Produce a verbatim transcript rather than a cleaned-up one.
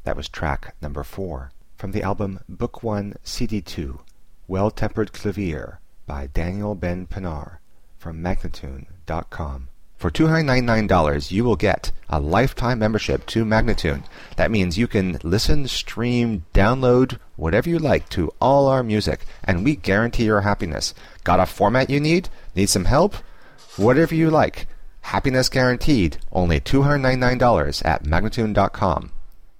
That was track number four. From the album Book One, C D Two, Well-Tempered Clavier by Daniel Ben Pinar from Magnatune dot com. For two hundred ninety-nine dollars, you will get a lifetime membership to Magnatune. That means you can listen, stream, download, whatever you like to all our music, and we guarantee your happiness. Got a format you need? Need some help? Whatever you like. Happiness guaranteed. Only two hundred ninety-nine dollars at Magnatune dot com.